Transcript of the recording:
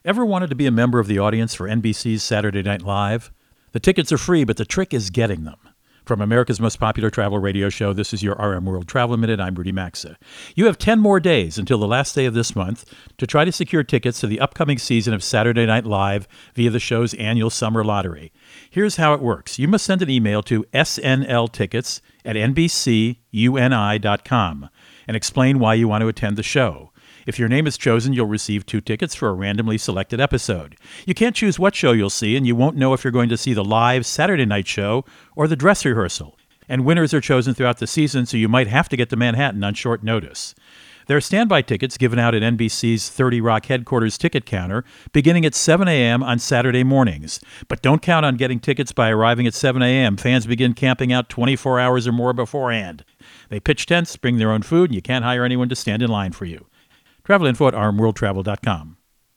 Ever wanted to be a member of the audience for NBC's Saturday Night Live? The tickets are free, but the trick is getting them. From America's most popular travel radio show, this is your RM World Travel Minute. I'm Rudy Maxa. You have 10 more days until the last day of this month to try to secure tickets to the upcoming season of Saturday Night Live via the show's annual summer lottery. Here's how it works. You must send an email to snltickets@nbcuni.com and explain why you want to attend the show. If your name is chosen, you'll receive 2 tickets for a randomly selected episode. You can't choose what show you'll see, and you won't know if you're going to see the live Saturday night show or the dress rehearsal. And winners are chosen throughout the season, so you might have to get to Manhattan on short notice. There are standby tickets given out at NBC's 30 Rock headquarters ticket counter beginning at 7 a.m. on Saturday mornings. But don't count on getting tickets by arriving at 7 a.m. Fans begin camping out 24 hours or more beforehand. They pitch tents, bring their own food, and you can't hire anyone to stand in line for you. Travel info at rmworldtravel.com.